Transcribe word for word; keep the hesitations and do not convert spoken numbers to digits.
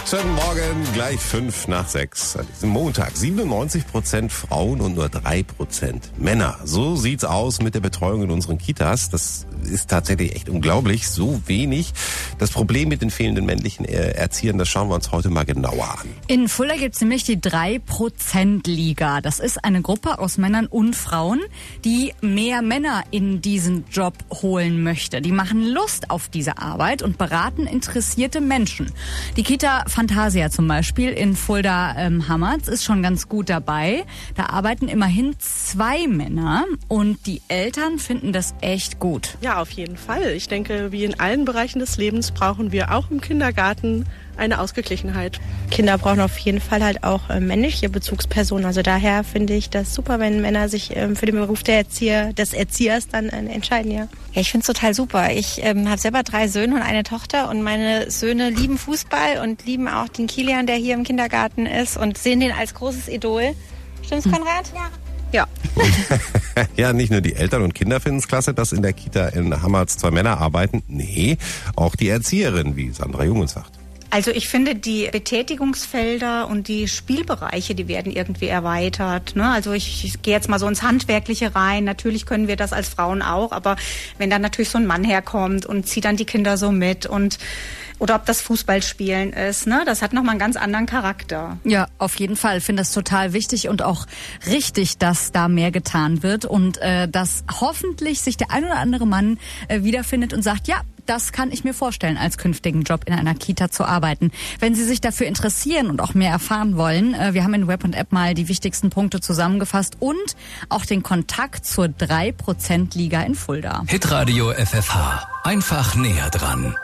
Guten Morgen, gleich fünf nach sechs an diesem Montag. siebenundneunzig Prozent Frauen und nur drei Prozent Männer. So sieht's aus mit der Betreuung in unseren Kitas. Das ist tatsächlich echt unglaublich, so wenig. Das Problem mit den fehlenden männlichen Erziehern, das schauen wir uns heute mal genauer an. In Fulda gibt's nämlich die drei Prozent Liga. Das ist eine Gruppe aus Männern und Frauen, die mehr Männer in diesen Job holen möchte. Die machen Lust auf diese Arbeit und beraten interessierte Menschen. Die Kita Fantasia zum Beispiel in Fulda ähm, Hammerz ist schon ganz gut dabei. Da arbeiten immerhin zwei Männer und die Eltern finden das echt gut. Ja, auf jeden Fall. Ich denke, wie in allen Bereichen des Lebens brauchen wir auch im Kindergarten eine Ausgeglichenheit. Kinder brauchen auf jeden Fall halt auch äh, männliche Bezugspersonen. Also daher finde ich das super, wenn Männer sich ähm, für den Beruf der Erzieher, des Erziehers dann äh, entscheiden, ja. Ja, ich finde es total super. Ich ähm, habe selber drei Söhne und eine Tochter und meine Söhne lieben Fußball und lieben auch den Kilian, der hier im Kindergarten ist und sehen den als großes Idol. Stimmt's, Konrad? Ja. Ja. Ja, nicht nur die Eltern und Kinder finden es klasse, dass in der Kita in Hammerz zwei Männer arbeiten. Nee, auch die Erzieherin, wie Sandra Jung uns sagt. Also ich finde, die Betätigungsfelder und die Spielbereiche, die werden irgendwie erweitert. Ne? Also ich, ich gehe jetzt mal so ins Handwerkliche rein. Natürlich können wir das als Frauen auch, aber wenn dann natürlich so ein Mann herkommt und zieht dann die Kinder so mit und oder ob das Fußballspielen ist, ne? Das hat nochmal einen ganz anderen Charakter. Ja, auf jeden Fall. Ich finde das total wichtig und auch richtig, dass da mehr getan wird und äh, dass hoffentlich sich der ein oder andere Mann äh, wiederfindet und sagt, ja, das kann ich mir vorstellen, als künftigen Job in einer Kita zu arbeiten. Wenn Sie sich dafür interessieren und auch mehr erfahren wollen, äh, wir haben in Web und App mal die wichtigsten Punkte zusammengefasst und auch den Kontakt zur drei Prozent Liga in Fulda. Hitradio F F H. Einfach näher dran.